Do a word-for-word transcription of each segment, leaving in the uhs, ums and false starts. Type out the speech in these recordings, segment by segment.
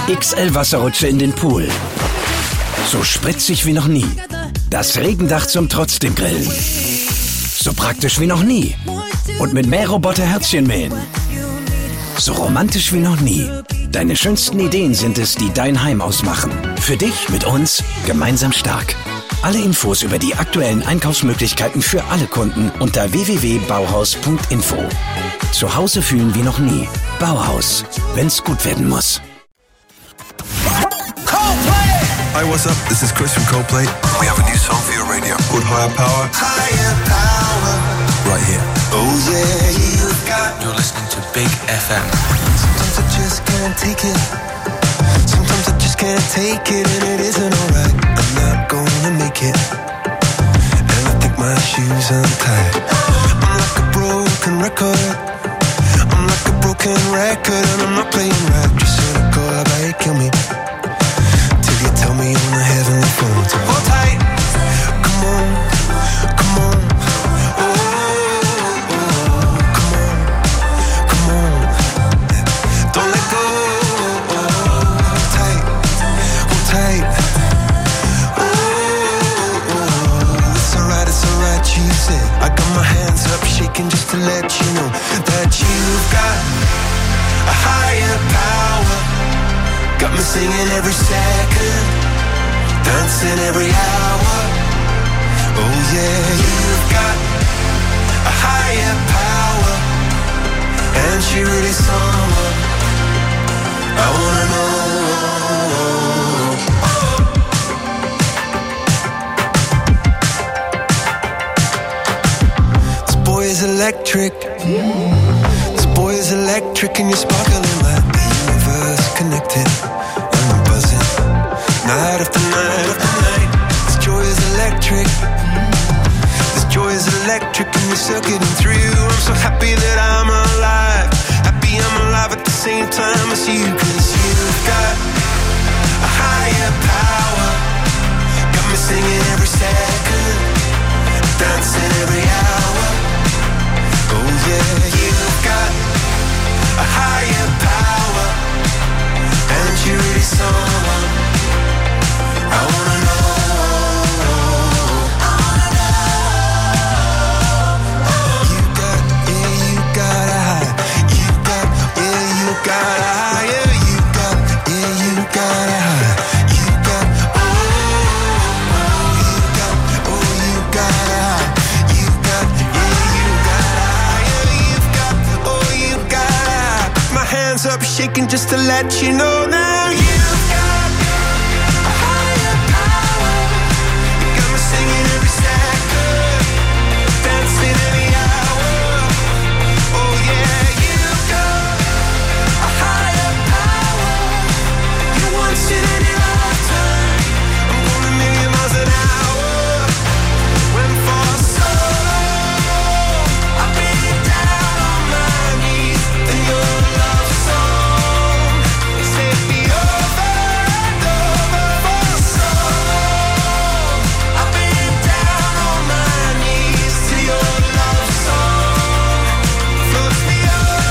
X L-Wasserrutsche in den Pool. So spritzig wie noch nie. Das Regendach zum trotzdem Grillen. So praktisch wie noch nie. Und mit Mähroboter Herzchen mähen. So romantisch wie noch nie. Deine schönsten Ideen sind es, die dein Heim ausmachen. Für dich mit uns gemeinsam stark. Alle Infos über die aktuellen Einkaufsmöglichkeiten für alle Kunden unter w w w punkt bauhaus punkt info. Zu Hause fühlen wie noch nie. Bauhaus, wenn's gut werden muss. Hi, what's up? This is Chris from Coldplay. We have a new song for your radio called Higher Power. Higher Power. Right here. Oh yeah, you've got. You're listening to Big F M. Sometimes I just can't take it. Sometimes I just can't take it, and it isn't alright. I'm not gonna make it, and I think my shoes untied. I'm like a broken record. I'm like a broken record, and I'm not playing right. Just cynical, how about you kill me? You tell me on the heavenly phone to hold tight. Come on, come on. Oh, oh, oh, come on, come on. Don't let go. Oh, hold tight, hold tight. Oh, oh, oh, it's alright, it's alright, you said. I got my hands up shaking just to let you know that you've got a higher power. Got me singing every second, dancing every hour. Oh yeah, you've got a higher power, and she really someone I wanna know. This boy is electric. This boy is electric, and you're sparkling like the universe connected. Night after night after night, this joy is electric. This joy is electric, and you're circuiting through. I'm so happy that I'm alive. Happy I'm alive at the same time as you. Cause you've got a higher power. Got me singing every second, dancing every hour. Oh yeah, you've got a higher power, and you're really someone I wanna know. I wanna know. You got, yeah, you got a high. You got, yeah, you got a higher. You got, yeah, you got a high. You got, oh, oh, you got, oh, you got a high. You got, yeah, you got a higher. You've got, oh, you got a high. Put my hands up shaking just to let you know now. You've got singing every second, dancing every hour. Oh yeah, you've got a higher power. You once in any lifetime. I'm going a million miles an hour. Went for so long, I've been down on my knees, and your love song set me over and over for so long. I've been down on my knees till your love song floats me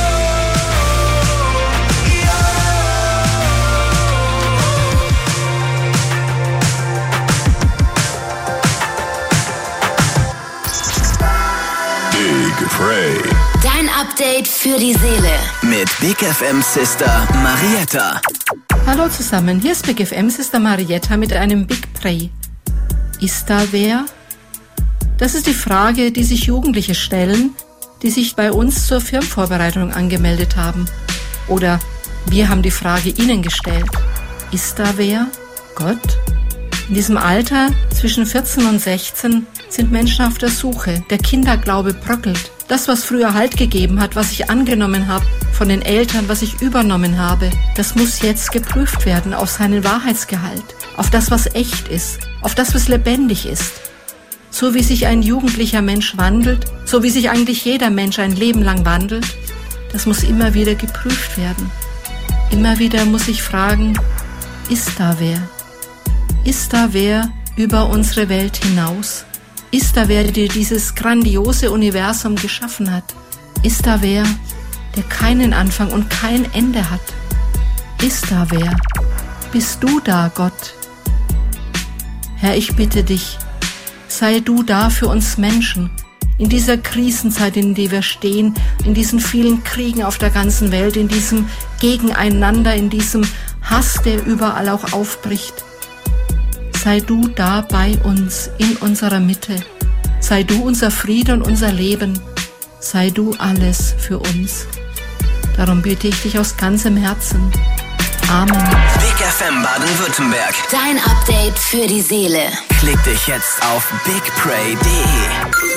Big Frey. Dein Update für die Seele. Mit Big F M Sister Marietta. Hallo zusammen, hier ist Big F M Sister Marietta mit einem Big Pray. Ist da wer? Das ist die Frage, die sich Jugendliche stellen, die sich bei uns zur Firmenvorbereitung angemeldet haben. Oder wir haben die Frage ihnen gestellt. Ist da wer? Gott? In diesem Alter zwischen vierzehn und sechzehn sind Menschen auf der Suche. Der Kinderglaube bröckelt. Das, was früher Halt gegeben hat, was ich angenommen habe von den Eltern, was ich übernommen habe, das muss jetzt geprüft werden auf seinen Wahrheitsgehalt, auf das, was echt ist, auf das, was lebendig ist. So wie sich ein jugendlicher Mensch wandelt, so wie sich eigentlich jeder Mensch ein Leben lang wandelt, das muss immer wieder geprüft werden. Immer wieder muss ich fragen, ist da wer? Ist da wer über unsere Welt hinaus? Ist da wer, der dieses grandiose Universum geschaffen hat? Ist da wer, der keinen Anfang und kein Ende hat? Ist da wer, bist du da, Gott. Herr, ich bitte dich, sei du da für uns Menschen, in dieser Krisenzeit, in der wir stehen, in diesen vielen Kriegen auf der ganzen Welt, in diesem Gegeneinander, in diesem Hass, der überall auch aufbricht. Sei du da bei uns, in unserer Mitte. Sei du unser Friede und unser Leben. Sei du alles für uns. Darum bitte ich dich aus ganzem Herzen. Amen. Big F M Baden-Württemberg. Dein Update für die Seele. Klick dich jetzt auf big pray punkt de.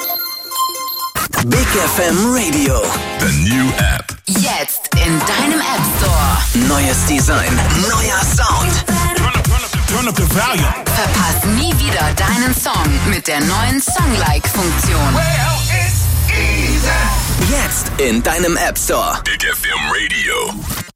Big F M Radio. The new app. Jetzt in deinem App Store. Neues Design, neuer Sound. Turn up the volume. Verpass nie wieder deinen Song mit der neuen Song-Like-Funktion. Well, it's easy. Jetzt in deinem App Store. Big F M Radio.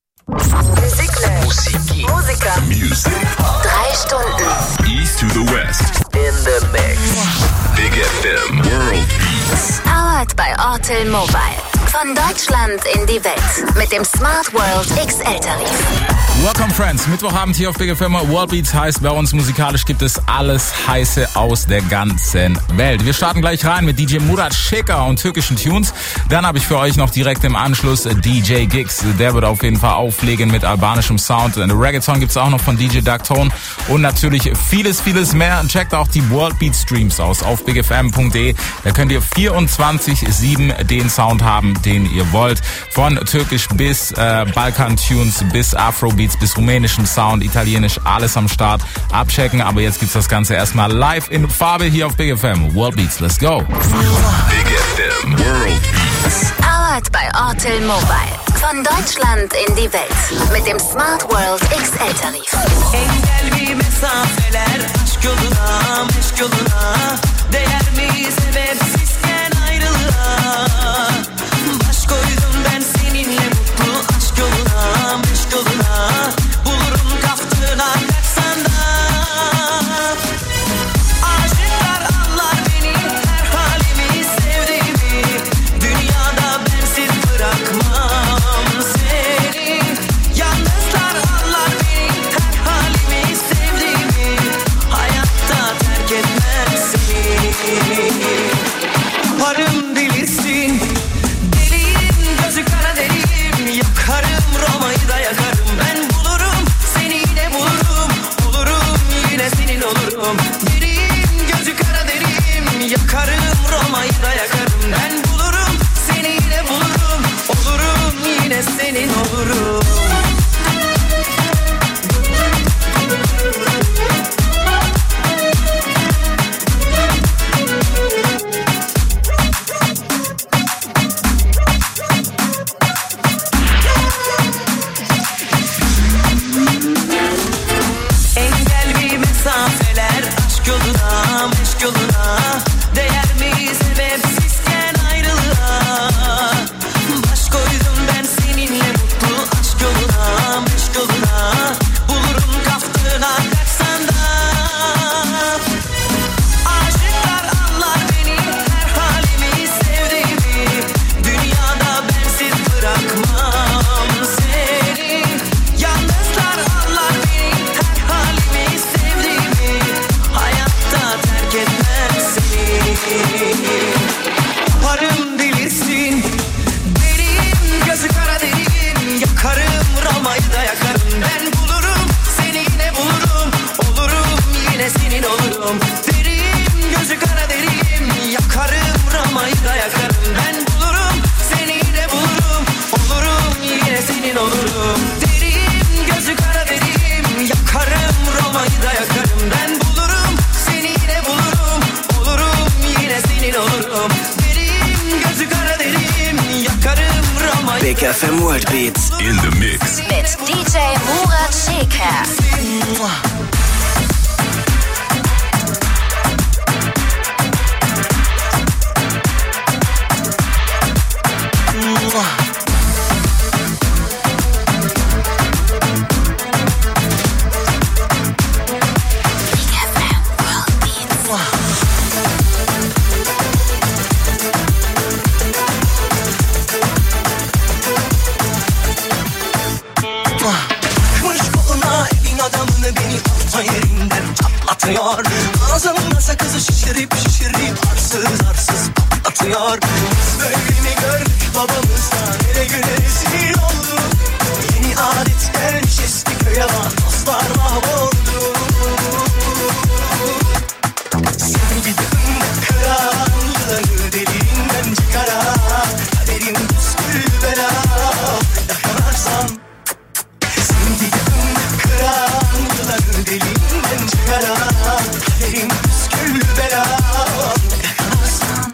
Musik. Musiker. Music. Drei Stunden. East to the west. In the mix. Big F M World Beats. Powered by Ortel Mobile. Von Deutschland in die Welt. Mit dem Smart World X L-Tarif. Welcome Friends, Mittwochabend hier auf Big F M. World Beats heißt, bei uns musikalisch gibt es alles Heiße aus der ganzen Welt. Wir starten gleich rein mit D J Murat Şeker und türkischen Tunes. Dann habe ich für euch noch direkt im Anschluss D J Giggs. Der wird auf jeden Fall auflegen mit albanischem Sound. Reggaeton gibt es auch noch von D J Darktone und natürlich vieles, vieles mehr. Checkt auch die World Beat Streams aus auf big f m punkt de. Da könnt ihr vierundzwanzig sieben den Sound haben, den ihr wollt. Von türkisch bis äh, Balkan-Tunes bis Afrobeats bis rumänischen Sound, italienisch, alles am Start. Abchecken, aber jetzt gibt's das Ganze erstmal live in Farbe hier auf Big F M. World Beats, let's go. Big F M World Beats. Powered by Ortel Mobile. Von Deutschland in die Welt. Mit dem Smart World X L-Tarif. Engel bir mesafeler, aşk yoluna, meşk yoluna. Değer mi sebepsizken ayrılığa? Baş koydum ben seninle mutlu aşk yoluna, meşk yoluna. Bulurum kaftına kaçsan da. Aşıklar anlar beni, her halimi sevdiğimi. Dünyada bensiz bırakmam seni. Yalnızlar anlar beni, her halimi sevdiğimi. Hayatta terk etmem seni. Varım bilirsin, deliyim, gözü kara deliyim. Yakarım Roma'yı da yakarım. Ben bulurum, seni yine bulurum. Olurum, yine senin olurum. Deliyim, gözü kara deliyim. Yakarım Roma'yı da yakarım. Ben bulurum, seni yine bulurum. Olurum, yine senin olurum. Engel bir mesafeler, aşk yoluna, meşk yoluna. Değer mi sebepsizken ayrılığa? Baş koydum ben seninle mutlu aşk yoluna, meşk yoluna. Bulurum kaftına kaçsan da. Aşıklar anlar beni, her halimi sevdiğimi. Dünyada bensiz bırakmam seni. Yalnızlar anlar beni, her halimi sevdiğimi. Hayatta terk etmem seni. Varım bilirsin, deliyim, gözü kara deliyim. Yakarım Roma'yı da yakarım. Ben bulurum, seni yine bulurum. Olurum, yine senin olurum. Deliyim, gözü kara deliyim. Yakarım Roma'yı da yakarım. Ben bulurum, seni yine bulurum. Olurum, yine senin olurum. Deliyim, gözü kara deliyim. Yakarım Roma'yı da yakarım. Ben bulurum, seni yine bulurum. Olurum, yine senin olurum. Deliyim, gözü kara deliyim. Yakarım Roma'yı. Big F M World Beats. In the mix. Mit D J Murat Şeker. Bakmış koluna orta yerinden çatlatıyor. Ağzında sakızı şişirip şişirip arsız arsız patlatıyor. Biz böyle mi gördük babamızdan, hele güne rezil olduk. Yeni adet gelmiş eski köye bak, dostlar mahvoldu. Sevgilim kıran yılanı deliğinden çıkaran, kaderim püskül bela yakalarsan. Sevgilim kıran yılanı deliğinden çıkaran, kaderim püskül bela yakalarsan.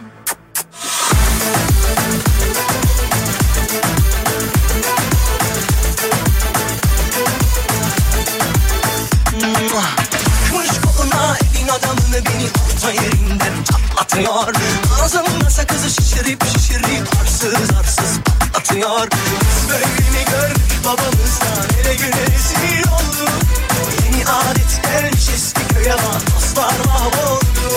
Takmış koluna evin adamını, beni orta yerinden çatlatıyor. Ağzında sakızı şişirip şişirip arsız arsız patlatıyor. Biz böyle mi gördük babamızdan, hele güne rezil olduk. Yeni adet gelmiş eski köye bak, dostlar mahvoldu.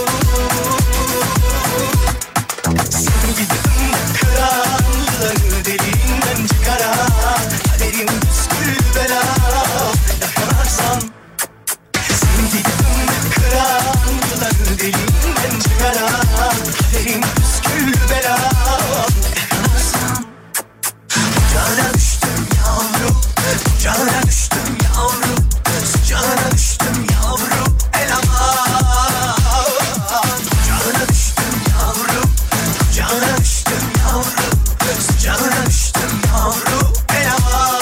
Sevgilim kıran yılanı deliğinden çıkaran, kaderim püskül bela yakalarsan. Sevgilim kıran yılanı deliğinden çıkaran, kaderim püskül bela yakalarsan. Ocağına düştüm yavrum, ocağına düştüm yavrum, sıcağına düştüm yavrum, el aman. Ocağına düştüm yavrum, ocağına düştüm yavrum, sıcağına düştüm yavrum, el aman.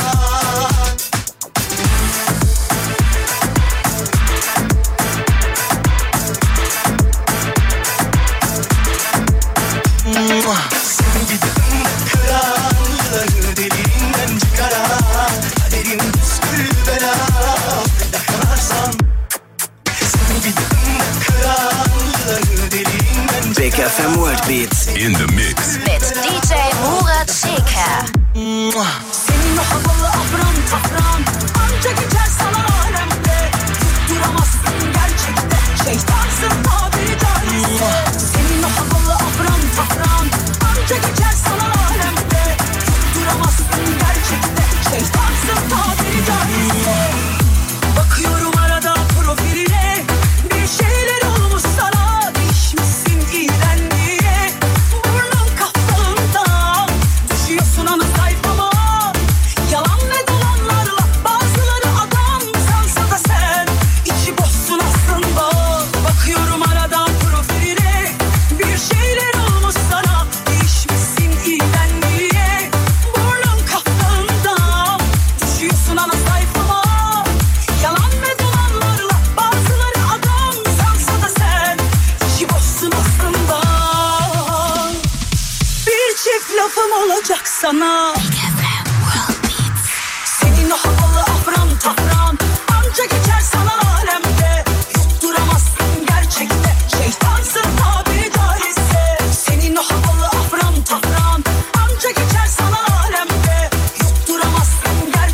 Sevgilim kıran yılanı deliğinden çıkaran, kaderim püskül bela yakalarsan. Sevgilim kıran yılanı deliğinden Big F M World Beats. In the mix. Mit D J Murat Şeker. Senin o havalı afran tafran anca geçer sana alemde. Tutturamazsın gerçekte, şeytansın tabiri caizse. Senin o havalı afran tafran anca geçer sana alemde. Tutturamazsın gerçekte, şeytansın tabiri caizse. Bakıyorum arada profiline, bir şeyler olmuş sana. Değişmişsin iyiden iyiye, burnun kaftalından. Düşüyorsun ana sayfama, yalan ve dolanlarla. Bazıları adam sansa da sen içi boşsun aslında. Bakıyorum arada profiline, bir şeyler olmuş sana. Değişmişsin iyiden iyiye, burnun kaftalından. Düşüyorsun ana sayfama, yalan ve dolanlarla. Bazıları adam sansa da sen içi boşsun aslında. Bir çift lafım olacak sana.